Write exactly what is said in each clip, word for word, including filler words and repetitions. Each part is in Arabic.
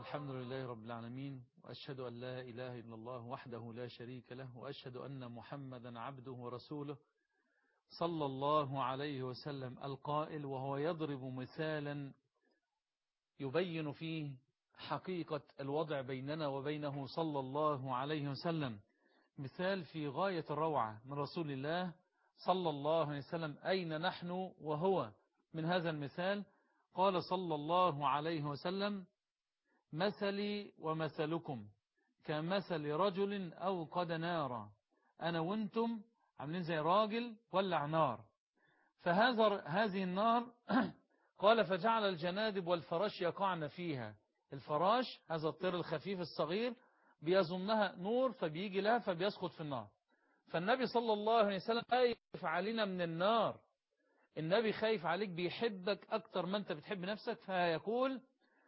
الحمد لله رب العالمين، وأشهد أن لا إله إلا الله وحده لا شريك له، وأشهد أن محمدا عبده ورسوله صلى الله عليه وسلم، القائل وهو يضرب مثالا يبين فيه حقيقة الوضع بيننا وبينه صلى الله عليه وسلم، مثال في غاية الروعة من رسول الله صلى الله عليه وسلم. أين نحن وهو من هذا المثال؟ قال صلى الله عليه وسلم: مثلي ومثلكم كمثل رجل أوقد نارا. أنا وانتم عاملين زي راجل ولع نار، فهذا هذه النار قال فجعل الجنادب والفراش يقعن فيها. الفراش هذا الطير الخفيف الصغير بيظنها نور فبيجي لها فبيسقط في النار. فالنبي صلى الله عليه وسلم خايف علينا من النار، النبي خايف عليك، بيحبك أكتر ما أنت بتحب نفسك، فيقول: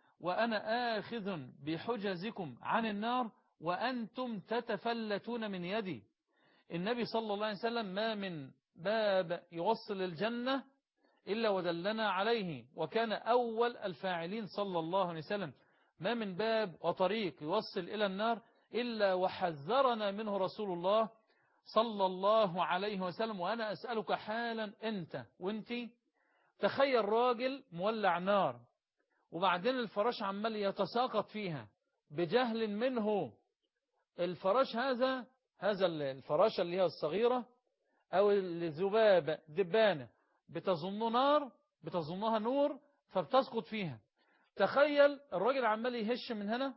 وأنا آخذ بحجزكم عن النار وأنتم تتفلتون من يدي. النبي صلى الله عليه وسلم ما من باب يوصل الجنة إلا ودلنا عليه، وكان أول الفاعلين صلى الله عليه وسلم. ما من باب وطريق يوصل إلى النار إلا وحذرنا منه رسول الله صلى الله عليه وسلم. وأنا أسألك حالا أنت وانتي، تخيل راجل مولع نار وبعدين الفراش عمال يتساقط فيها بجهل منه. الفراش هذا هذا الفراشة اللي هي الصغيرة أو الذبابة دبانة بتظنه نار، بتظنها نور فبتسقط فيها. تخيل الراجل عمال يهش من هنا،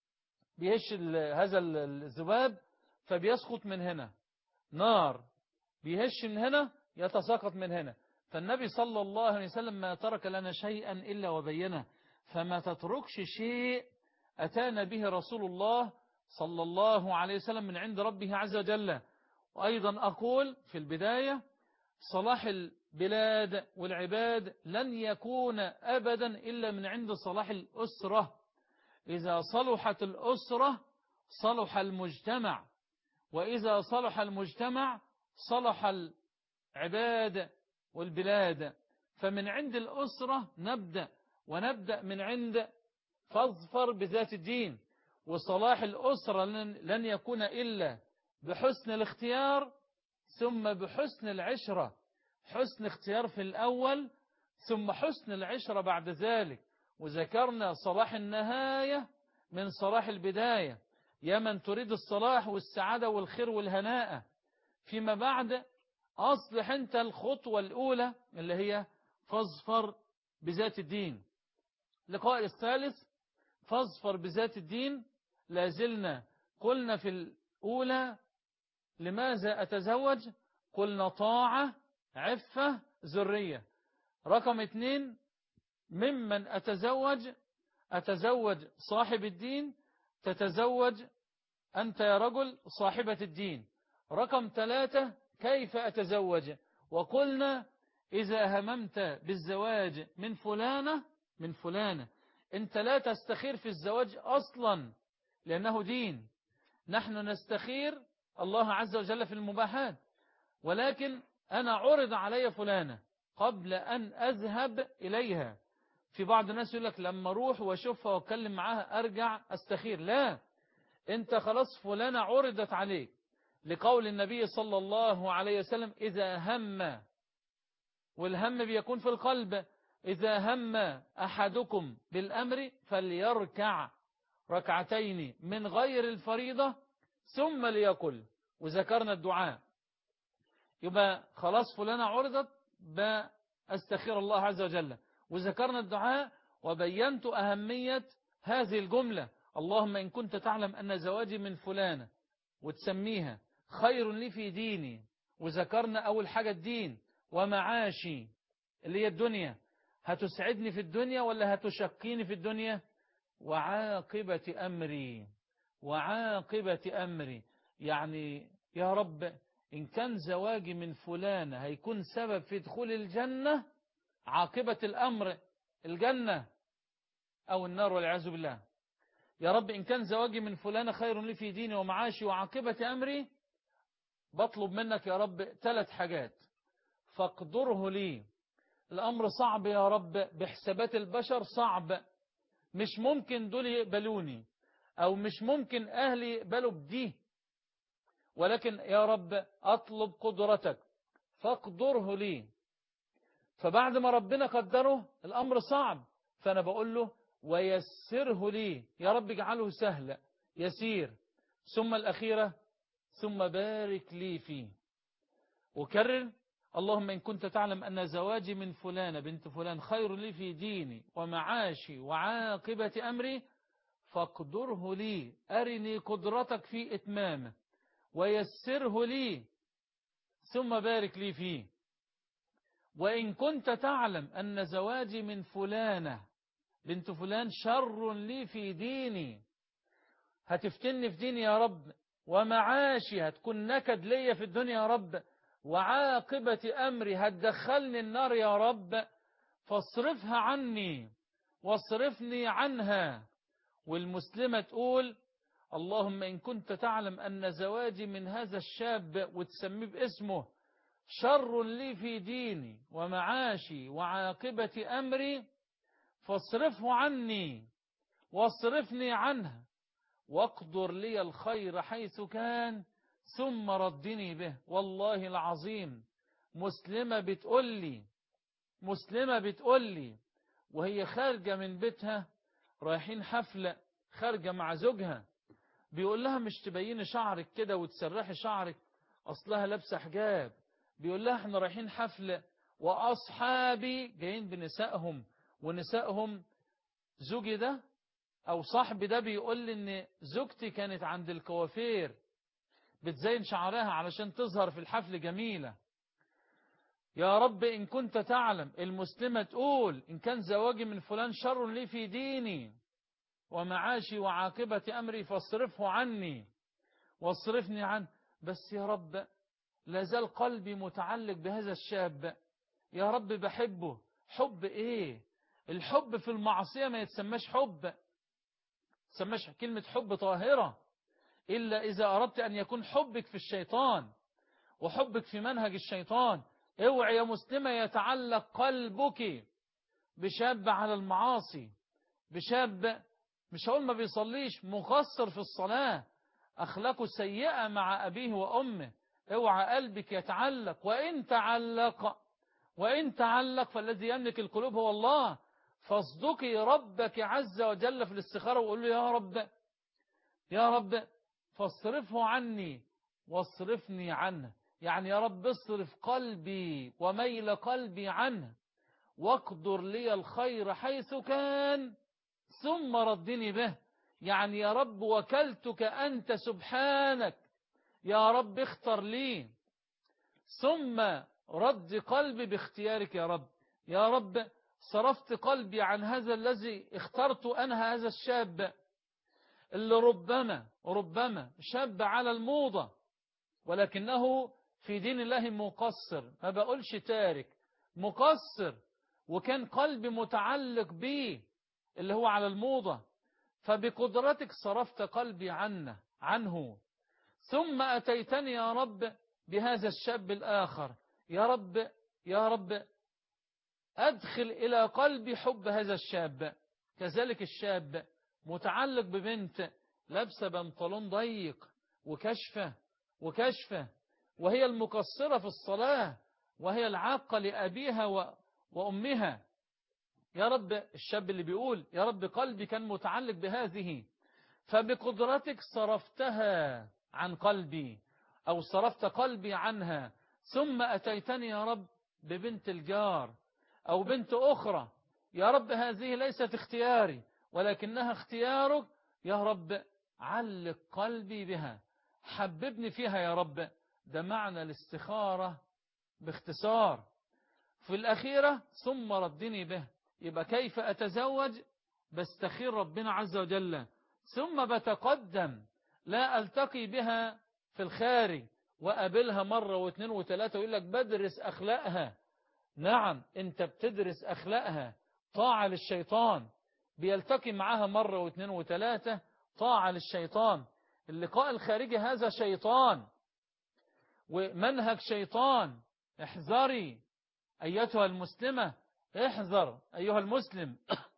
بيهش هذا الذباب فبيسقط من هنا نار، بيهش من هنا يتساقط من هنا. فالنبي صلى الله عليه وسلم ما ترك لنا شيئا إلا وبينه، فما تتركش شيء أتانا به رسول الله صلى الله عليه وسلم من عند ربه عز وجل. وأيضا أقول في البداية: صلاح البلاد والعباد لن يكون أبدا إلا من عند صلاح الأسرة. إذا صلحت الأسرة صلح المجتمع، وإذا صلح المجتمع صلح العباد والبلاد. فمن عند الأسرة نبدأ، ونبدأ من عند فاظفر بذات الدين. وصلاح الأسرة لن يكون إلا بحسن الاختيار ثم بحسن العشرة. حسن اختيار في الأول ثم حسن العشرة بعد ذلك. وذكرنا صلاح النهاية من صلاح البداية. يا من تريد الصلاح والسعادة والخير والهناء فيما بعد، أصلح أنت الخطوة الأولى اللي هي فاظفر بذات الدين. لقاء الثالث فاظفر بذات الدين. لازلنا قلنا في الأولى لماذا أتزوج؟ قلنا طاعة، عفة، ذرية. رقم اثنين ممن أتزوج؟ أتزوج صاحب الدين، تتزوج أنت يا رجل صاحبة الدين. رقم ثلاثة كيف أتزوج؟ وقلنا إذا هممت بالزواج من فلانة من فلانة أنت لا تستخير في الزواج أصلا لأنه دين. نحن نستخير الله عز وجل في المباحات، ولكن أنا عرض علي فلانة قبل أن أذهب إليها. في بعض الناس يقول لك لما أروح وأشوفها وأتكلم معها أرجع أستخير. لا، أنت خلاص فلانة عرضت عليك، لقول النبي صلى الله عليه وسلم: إذا هم، والهم بيكون في القلب، إذا هم أحدكم بالأمر فليركع ركعتين من غير الفريضة ثم ليقل. وذكرنا الدعاء. يبقى خلاص فلانة عرضت بأستخير الله عز وجل، وذكرنا الدعاء وبينت أهمية هذه الجملة: اللهم إن كنت تعلم أن زواجي من فلانة، وتسميها خير لي في ديني. وذكرنا أول حاجة الدين ومعاشي اللي هي الدنيا، هتسعدني في الدنيا ولا هتشقيني في الدنيا؟ وعاقبة أمري، وعاقبة أمري يعني يا رب إن كان زواجي من فلانة هيكون سبب في دخول الجنة، عاقبة الأمر الجنة أو النار والعياذ بالله. يا رب إن كان زواجي من فلانة خير لي في ديني ومعاشي وعاقبة أمري، بطلب منك يا رب ثلاث حاجات فاقدره لي. الأمر صعب يا رب، بحسابات البشر صعب، مش ممكن دول يقبلوني، أو مش ممكن أهلي يقبلوا بدي، ولكن يا رب أطلب قدرتك فاقدره لي. فبعد ما ربنا قدره الأمر صعب، فأنا بقول له ويسره لي، يا رب اجعله سهل يسير. ثم الأخيرة ثم بارك لي فيه. وكرر اللهم إن كنت تعلم أن زواجي من فلانة بنت فلان خير لي في ديني ومعاشي وعاقبة أمري فاقدره لي، أرني قدرتك في إتمامه ويسره لي ثم بارك لي فيه. وإن كنت تعلم أن زواجي من فلانة بنت فلان شر لي في ديني، هتفتني في ديني يا رب، ومعاشي هتكون نكد لي في الدنيا يا رب، وعاقبة أمري هتدخلني النار يا رب، فاصرفها عني واصرفني عنها. والمسلمة تقول اللهم إن كنت تعلم أن زواجي من هذا الشاب وتسميه باسمه شر لي في ديني ومعاشي وعاقبة أمري فاصرفه عني واصرفني عنه واقدر لي الخير حيث كان ثم ردني به. والله العظيم مسلمة بتقول لي مسلمة بتقول لي وهي خارجة من بيتها، رايحين حفلة، خارجة مع زوجها، بيقول لها مش تبيني شعرك كده وتسرحي شعرك، أصلها لابسة حجاب. بيقول لها احنا رايحين حفلة وأصحابي جايين بنسائهم ونسائهم، زوجي ده أو صاحبي ده بيقول لي إن زوجتي كانت عند الكوافير بتزين شعرها علشان تظهر في الحفل جميلة. يا رب إن كنت تعلم، المسلمة تقول إن كان زواجي من فلان شر لي في ديني ومعاشي وعاقبة أمري فاصرفه عني واصرفني عنه. بس يا رب لازال قلبي متعلق بهذا الشاب، يا رب بحبه. حب إيه؟ الحب في المعصية ما يتسماش حب، تسماش كلمة حب طاهرة، إلا إذا أردت أن يكون حبك في الشيطان وحبك في منهج الشيطان. اوعي يا مسلمة يتعلق قلبك بشاب على المعاصي، بشاب مش هقول ما بيصليش، مقصر في الصلاة، أخلاقه سيئة مع أبيه وأمه. اوعى قلبك يتعلق، وإن تعلق وإن تعلق فالذي يملك القلوب هو الله. فاصدقي ربك عز وجل في الاستخارة وقول له يا رب يا رب فاصرفه عني واصرفني عنه، يعني يا رب اصرف قلبي وميل قلبي عنه واقدر لي الخير حيث كان ثم ردني به. يعني يا رب وكلتك أنت سبحانك، يا رب اختر لي ثم رد قلبي باختيارك يا رب. يا رب صرفت قلبي عن هذا الذي اخترت أنا، هذا الشاب اللي ربما ربما شاب على الموضة ولكنه في دين الله مقصر، ما بقولش تارك، مقصر، وكان قلبي متعلق به اللي هو على الموضة، فبقدرتك صرفت قلبي عنه عنه ثم أتيتني يا رب بهذا الشاب الآخر. يا رب يا رب أدخل إلى قلبي حب هذا الشاب. كذلك الشاب متعلق ببنت لابسة بنطلون ضيق وكشفة وكشفة وهي المقصرة في الصلاة وهي العاقة لأبيها وأمها. يا رب الشاب اللي بيقول يا رب قلبي كان متعلق بهذه، فبقدرتك صرفتها عن قلبي أو صرفت قلبي عنها، ثم أتيتني يا رب ببنت الجار أو بنت أخرى. يا رب هذه ليست اختياري ولكنها اختيارك، يا رب علق قلبي بها، حببني فيها يا رب. ده معنى الاستخارة باختصار. في الأخيرة ثم ردني به، يبقى كيف أتزوج؟ بستخير ربنا عز وجل ثم بتقدم، لا ألتقي بها في الخارج وأقابلها مرة واثنين وثلاثة ويقول لك بدرس أخلاقها. نعم أنت بتدرس أخلاقها، طاعة للشيطان، بيلتقي معها مرة واثنين وثلاثة، طاعة للشيطان. اللقاء الخارجي هذا شيطان ومنهج شيطان. احذري أيتها المسلمة، احذر أيها المسلم،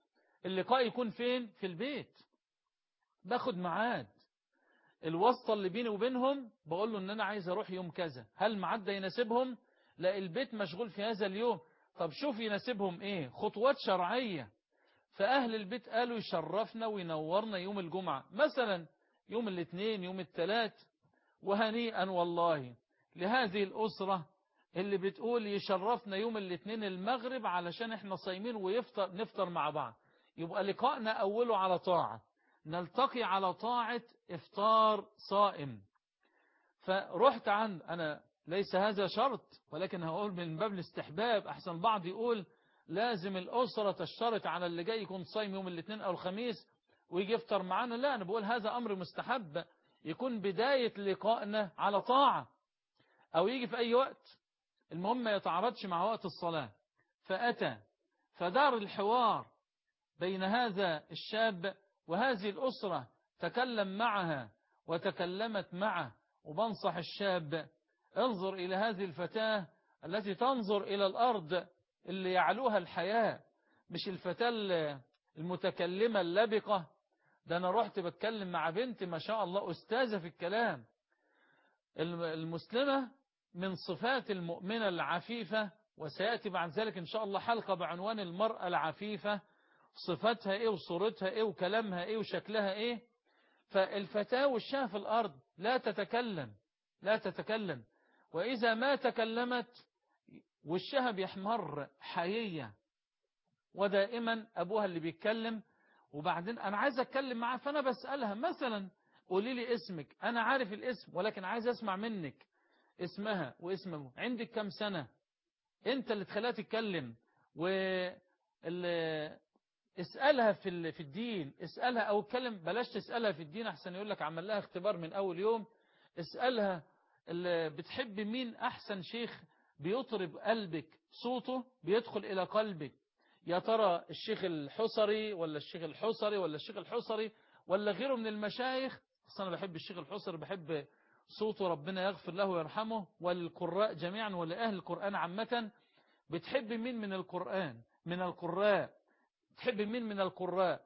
اللقاء يكون فين؟ في البيت، باخد ميعاد، الواسطة اللي بيني وبينهم بقول له ان انا عايز اروح يوم كذا، هل ميعاد ده يناسبهم؟ لا البيت مشغول في هذا اليوم، طب شوف يناسبهم ايه، خطوات شرعية. فأهل البيت قالوا يشرفنا وينورنا يوم الجمعة مثلا، يوم الاثنين، يوم الثلاث. وهنيئا والله لهذه الأسرة اللي بتقول يشرفنا يوم الاثنين المغرب علشان احنا صايمين ويفطر نفطر مع بعض. يبقى لقائنا أوله على طاعة، نلتقي على طاعة إفطار صائم. فرحت عن أنا ليس هذا شرط، ولكن هقول من باب الاستحباب، أحسن بعض يقول لازم الأسرة تشترط على اللي جاي يكون صايم يوم الاثنين أو الخميس ويجي يفطر معانا. لا، أنا بقول هذا أمر مستحب، يكون بداية لقائنا على طاعة، أو يجي في أي وقت، المهم ما يتعارضش مع وقت الصلاة. فأتى فدار الحوار بين هذا الشاب وهذه الأسرة، تكلم معها وتكلمت معه. وبنصح الشاب، انظر إلى هذه الفتاة التي تنظر إلى الأرض اللي يعلوها الحياة، مش الفتاة المتكلمة اللبقة. ده أنا رحت بتكلم مع بنت ما شاء الله أستاذة في الكلام. المسلمة من صفات المؤمنة العفيفة، وسيأتي بعد ذلك إن شاء الله حلقة بعنوان المرأة العفيفة، صفاتها إيه وصورتها إيه وكلامها إيه وشكلها إيه. فالفتاة والشاه في الأرض لا تتكلم، لا تتكلم، وإذا ما تكلمت وشها بيحمر حيية، ودائما أبوها اللي بيتكلم. وبعدين أنا عايز أتكلم معها، فأنا بسألها مثلا قولي لي اسمك، أنا عارف الاسم ولكن عايز أسمع منك اسمها واسم أبوها، عندك كم سنة، أنت اللي تخليها تتكلم. اسألها في في الدين، اسألها أو اتكلم، بلاش تسألها في الدين أحسن يقول لك عمل لها اختبار من أول يوم. اسألها اللي بتحب مين أحسن شيخ بيطرب قلبك، صوته بيدخل إلى قلبك، يا ترى الشيخ الحصري ولا الشيخ الحصري ولا الشيخ الحصري ولا غيره من المشايخ. أصلا أنا بحب الشيخ الحصري، بحب صوته، ربنا يغفر له ويرحمه، والقراء جميعا ولأهل القرآن عامة. بتحب مين من القرآن من القراء، تحب مين من القراء،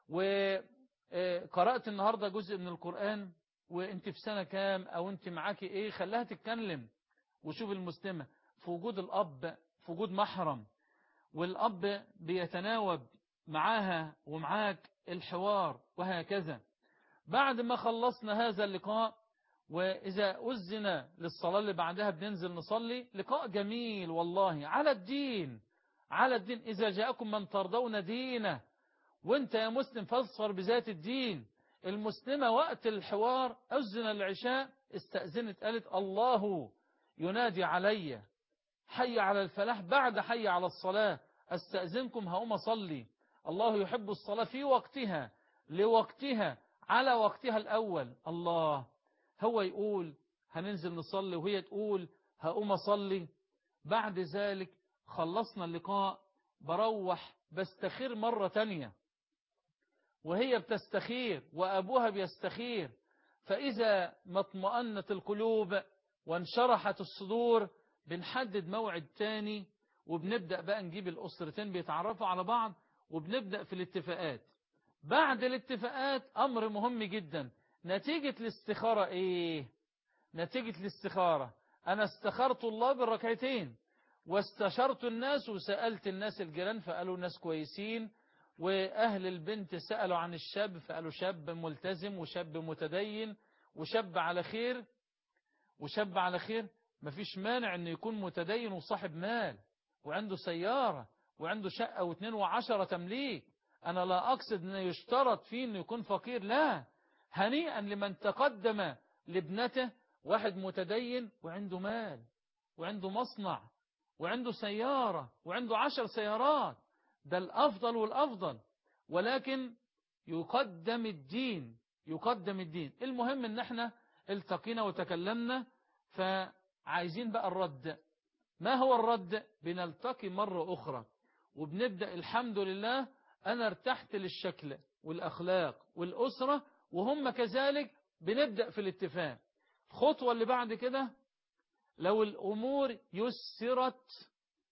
وقرأت النهاردة جزء من القرآن، وانت في سنة كام او انت معاكي ايه، خلاها تتكلم. وشوف المسلمة في وجود الأب، في وجود محرم، والأب بيتناوب معاها ومعاك الحوار، وهكذا. بعد ما خلصنا هذا اللقاء، وإذا أذن للصلاة اللي بعدها بننزل نصلي، لقاء جميل والله على الدين، على الدين. إذا جاءكم من ترضون دينه، وانت يا مسلم فاظفر بذات الدين. المسلمة وقت الحوار أذن العشاء، استأذنت قالت الله ينادي علي، حي على الفلاح، بعد حي على الصلاة استأذنكم هقوم أصلي. الله يحب الصلاة في وقتها، لوقتها، على وقتها الأول. الله هو يقول هننزل نصلي، وهي تقول هقوم أصلي. بعد ذلك خلصنا اللقاء، بروح بستخير مرة تانية، وهي بتستخير وأبوها بيستخير. فإذا ما اطمأنت القلوب وانشرحت الصدور، بنحدد موعد تاني، وبنبدأ بقى نجيب الأسرتين بيتعرفوا على بعض، وبنبدأ في الاتفاقات. بعد الاتفاقات أمر مهم جدا، نتيجة الاستخارة إيه؟ نتيجة الاستخارة أنا استخرت الله بالركعتين، واستشرت الناس وسألت الناس الجيران فقالوا ناس كويسين، وأهل البنت سألوا عن الشاب فقالوا شاب ملتزم وشاب متدين وشاب على خير، وشاب على خير. مفيش مانع أنه يكون متدين وصاحب مال وعنده سيارة وعنده شقة واثنين وعشرة تمليك. أنا لا أقصد أنه يشترط فيه أنه يكون فقير، لا، هنيئا لمن تقدم لابنته واحد متدين وعنده مال وعنده مصنع وعنده سيارة وعنده عشر سيارات، ده الأفضل والأفضل. ولكن يقدم الدين، يقدم الدين. المهم ان احنا التقينا وتكلمنا، فعايزين بقى الرد. ما هو الرد؟ بنلتقي مرة أخرى وبنبدأ الحمد لله. أنا ارتحت للشكل والأخلاق والأسرة، وهم كذلك. بنبدأ في الاتفاق. الخطوة اللي بعد كده، لو الأمور يسرت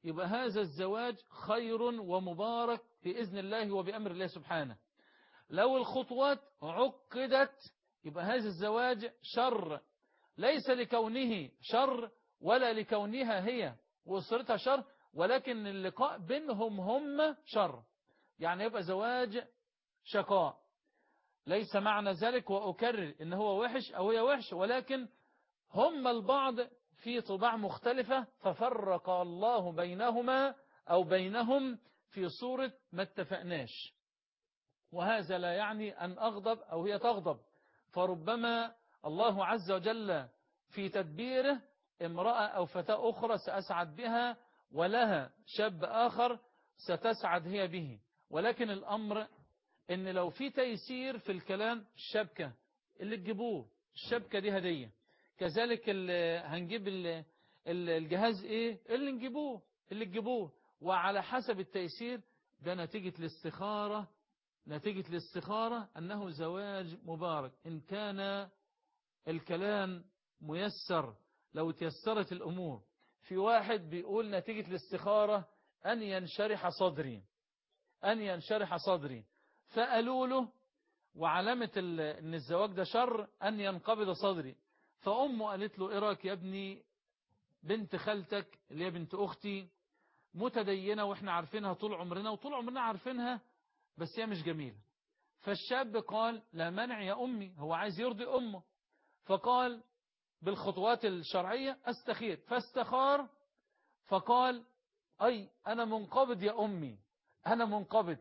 يبقى هذا الزواج خير ومبارك بإذن الله وبأمر الله سبحانه. لو الخطوات عقدت يبقى هذا الزواج شر، ليس لكونه شر ولا لكونها هي وأسرتها شر، ولكن اللقاء بينهم هم شر، يعني يبقى زواج شقاء. ليس معنى ذلك وأكرر إن هو وحش أو هي وحش، ولكن هم البعض في طباع مختلفة ففرق الله بينهما أو بينهم في صورة ما اتفقناش. وهذا لا يعني أن أغضب أو هي تغضب، فربما الله عز وجل في تدبيره امرأة أو فتاة أخرى سأسعد بها ولها شاب آخر ستسعد هي به. ولكن الأمر إن لو في تيسير في الكلام، الشبكة اللي تجيبوه، الشبكة دي هدية، كذلك اللي هنجيب الجهاز إيه اللي نجيبوه اللي تجيبوه، وعلى حسب التيسير ده نتيجة الاستخارة نتيجة الاستخارة أنه زواج مبارك إن كان الكلام ميسر. لو تيسرت الأمور، في واحد بيقول نتيجة الاستخارة أن ينشرح صدري أن ينشرح صدري فقالوا له وعلامة أن الزواج ده شر أن ينقبض صدري. فأمه قالت له إيه رأيك يا ابني، بنت خالتك اللي هي بنت أختي متدينة وإحنا عارفينها طول عمرنا وطول عمرنا عارفينها، بس هي مش جميلة. فالشاب قال لا منع يا أمي، هو عايز يرضي أمه، فقال بالخطوات الشرعية أستخير. فاستخار فقال أي أنا منقبض يا أمي أنا منقبض.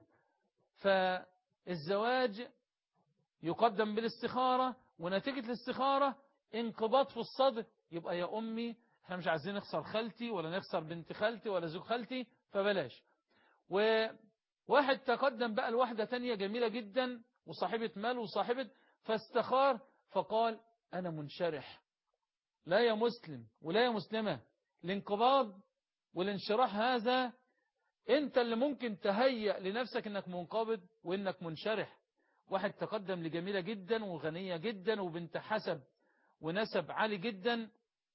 فالزواج يقدم بالاستخارة، ونتيجة الاستخارة انقباض في الصدر. يبقى يا أمي احنا مش عايزين نخسر خالتي ولا نخسر بنت خالتي ولا زوج خالتي، فبلاش. وواحد تقدم بقى لواحدة تانية جميلة جدا وصاحبة مال وصاحبة، فاستخار فقال أنا منشرح. لا يا مسلم ولا يا مسلمة، الانقباض والانشراح هذا انت اللي ممكن تهيأ لنفسك انك منقبض وانك منشرح. واحد تقدم لجميلة جدا وغنية جدا وبنت حسب ونسب عالي جدا،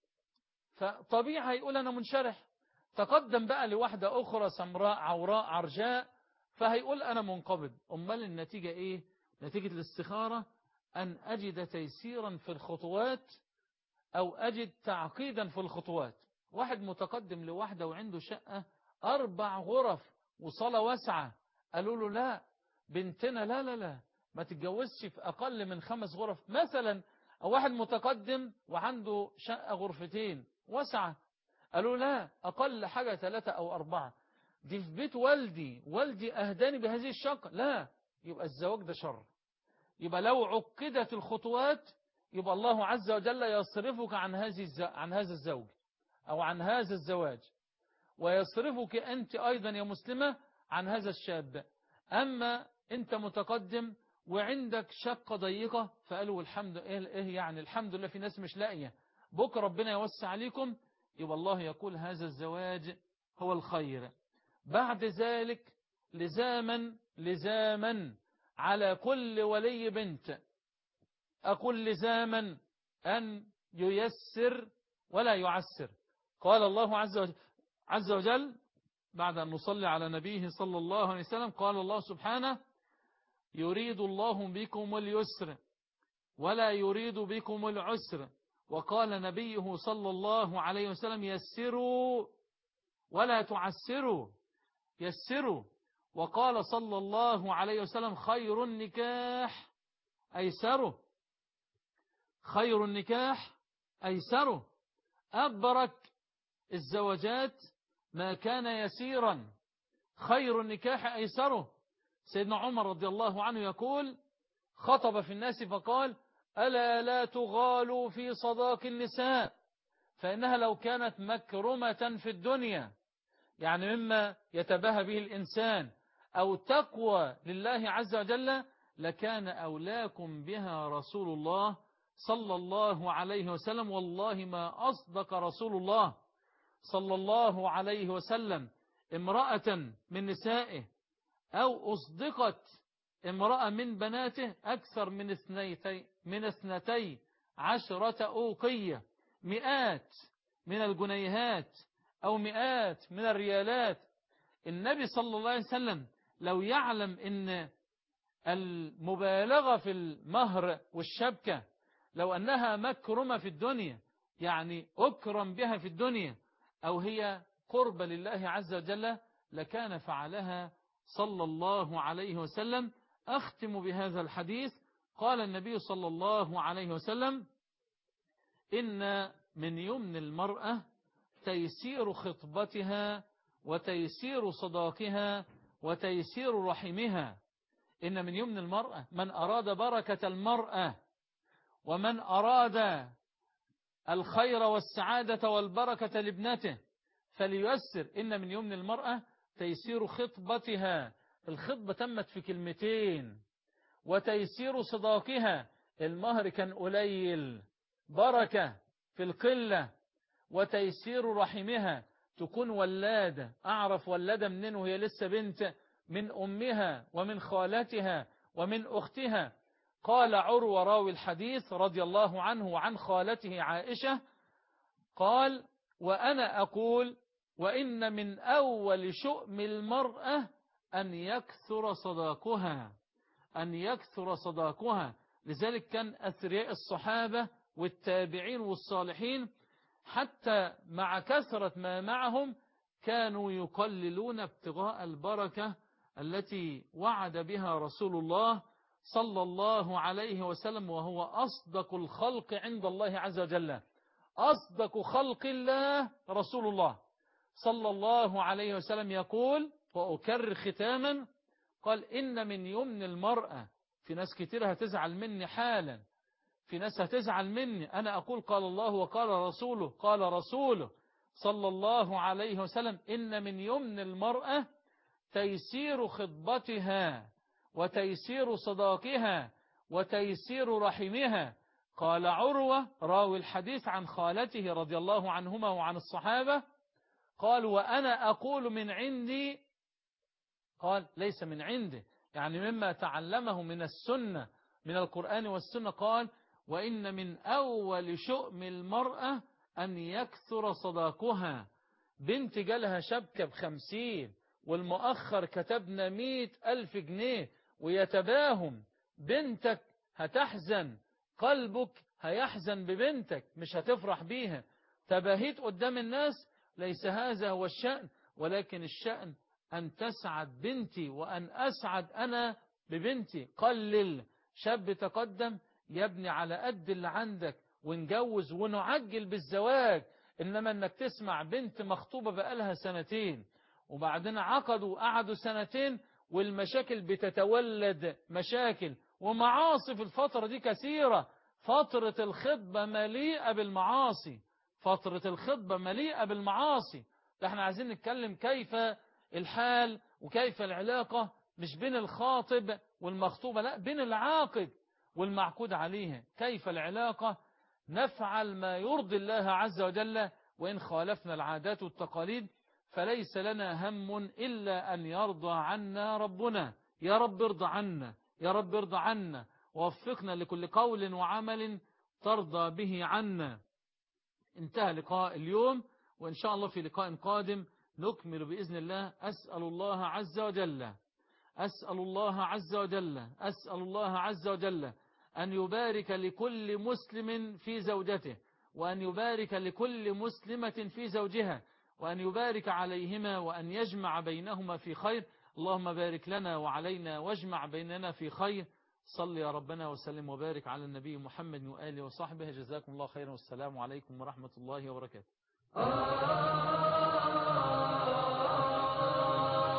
فطبيعي هيقول أنا منشرح. تقدم بقى لواحدة أخرى سمراء عوراء عرجاء، فهيقول أنا منقبض. أمال النتيجة إيه؟ نتيجة الاستخارة أن أجد تيسيرا في الخطوات أو أجد تعقيدا في الخطوات. واحد متقدم لواحدة وعنده شقة أربع غرف وصالة واسعة، قالوا له لا بنتنا لا لا لا ما تتجوزش في أقل من خمس غرف مثلا. أو واحد متقدم وعنده شقة غرفتين واسعة، قالوا لا أقل حاجة ثلاثة أو أربعة، دي في بيت والدي والدي أهداني بهذه الشقة، لا. يبقى الزواج ده شر. يبقى لو عقدت الخطوات يبقى الله عز وجل يصرفك عن هذه عن هذا الزوج أو عن هذا الزواج، ويصرفك أنت أيضا يا مسلمة عن هذا الشاب. أما أنت متقدم وعندك شقة ضيقة، فقالوا الحمد إيه يعني الحمد لله في ناس مش لاقية، بكرة ربنا يوسع عليكم، يبقى الله يقول هذا الزواج هو الخير. بعد ذلك لزاما لزاما على كل ولي بنت، أقول لزاما أن ييسر ولا يعسر. قال الله عز وجل, عز وجل بعد أن نصلي على نبيه صلى الله عليه وسلم، قال الله سبحانه يريد الله بكم اليسر ولا يريد بكم العسر. وقال نبيه صلى الله عليه وسلم يسروا ولا تعسروا يسروا. وقال صلى الله عليه وسلم خير النكاح أيسره خير النكاح أيسره. أبرك الزواجات ما كان يسيرا، خير النكاح أيسره. سيدنا عمر رضي الله عنه يقول خطب في الناس فقال ألا لا تغالوا في صداق النساء فإنها لو كانت مكرمة في الدنيا، يعني مما يتباهى به الإنسان أو تقوى لله عز وجل، لكان أولاكم بها رسول الله صلى الله عليه وسلم. والله ما أصدق رسول الله صلى الله عليه وسلم امرأة من نسائه أو أصدقت امرأة من بناته أكثر من اثنتي من اثنتي عشرة أوقية، مئات من الجنيهات أو مئات من الريالات. النبي صلى الله عليه وسلم لو يعلم إن المبالغة في المهر والشبكة لو أنها مكرمة في الدنيا، يعني أكرم بها في الدنيا، أو هي قرب لله عز وجل، لكان فعلها صلى الله عليه وسلم. أختم بهذا الحديث. قال النبي صلى الله عليه وسلم: إن من يمن المرأة تيسير خطبتها وتيسير صداقها وتيسير رحمها. إن من يمن المرأة، من أراد بركة المرأة ومن أراد الخير والسعادة والبركة لابنته فلييسر. إن من يمن المرأة تيسير خطبتها، الخطبة تمت في كلمتين. وتيسير صداقها، المهر كان قليل، بركة في القلة. وتيسير رحمها، تكون ولادة، أعرف ولادة منين وهي لسه بنت؟ من أمها ومن خالتها ومن أختها. قال عروة راوي الحديث رضي الله عنه وعن خالته عائشة، قال: وأنا أقول وإن من أول شؤم المرأة أن يكثر صداقها، أن يكثر صداقها. لذلك كان أثرياء الصحابة والتابعين والصالحين حتى مع كثرة ما معهم كانوا يقللون ابتغاء البركة التي وعد بها رسول الله صلى الله عليه وسلم، وهو أصدق الخلق عند الله عز وجل. أصدق خلق الله رسول الله صلى الله عليه وسلم يقول، وأكرر ختاما، قال: إن من يمن المرأة. في ناس كتير هتزعل مني حالا، في ناس هتزعل مني، أنا أقول قال الله وقال رسوله، قال رسوله صلى الله عليه وسلم: إن من يمن المرأة تيسير خطبتها وتيسير صداقها وتيسير رحمها. قال عروة راوي الحديث عن خالته رضي الله عنهما وعن الصحابة، قال: وأنا أقول من عندي، قال ليس من عنده، يعني مما تعلمه من السنة من القرآن والسنة. قال: وإن من أول شؤم المرأة أن يكثر صداقها. بنت جالها شبكة بخمسين والمؤخر كتبنا مئة ألف جنيه ويتباهم، بنتك هتحزن، قلبك هيحزن ببنتك، مش هتفرح بيها. تباهيت قدام الناس، ليس هذا هو الشأن، ولكن الشأن أن تسعد بنتي وأن أسعد أنا ببنتي. قلل. شاب تقدم يبني على قد اللي عندك ونجوز ونعجل بالزواج. إنما أنك تسمع بنت مخطوبة بقالها سنتين وبعدين عقدوا وقعدوا سنتين والمشاكل بتتولد مشاكل ومعاصي في الفترة دي كثيرة. فترة الخطبة مليئة بالمعاصي، فترة الخطبة مليئة بالمعاصي. احنا عايزين نتكلم كيف الحال وكيف العلاقة، مش بين الخاطب والمخطوبة، لا، بين العاقد والمعقود عليها. كيف العلاقة؟ نفعل ما يرضي الله عز وجل، وإن خالفنا العادات والتقاليد فليس لنا هم إلا أن يرضى عنا ربنا. يا رب ارضى عنا، يا رب ارضى عنا، ووفقنا لكل قول وعمل ترضى به عنا. انتهى لقاء اليوم، وإن شاء الله في لقاء قادم نكمل بإذن الله. أسأل الله عز وجل أسأل الله عز وجل أسأل الله عز وجل أن يبارك لكل مسلم في زوجته، وأن يبارك لكل مسلمة في زوجها، وأن يبارك عليهما، وأن يجمع بينهما في خير. اللهم بارك لنا وعلينا واجمع بيننا في خير. صل يا ربنا وسلم وبارك على النبي محمد وآله وصحبه. جزاكم الله خيرا، والسلام عليكم ورحمة الله وبركاته.